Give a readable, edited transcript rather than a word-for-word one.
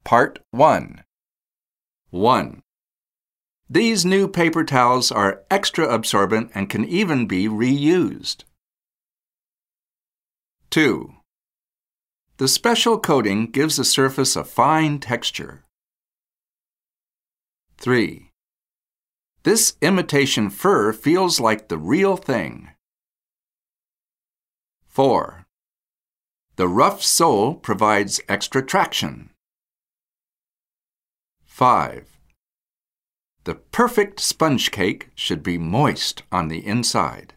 Part 1. 1. These new paper towels are extra absorbent and can even be reused. 2. The special coating gives the surface a fine texture. 3. This imitation fur feels like the real thing. 4. The rough sole provides extra traction. 5. The perfect sponge cake should be moist on the inside.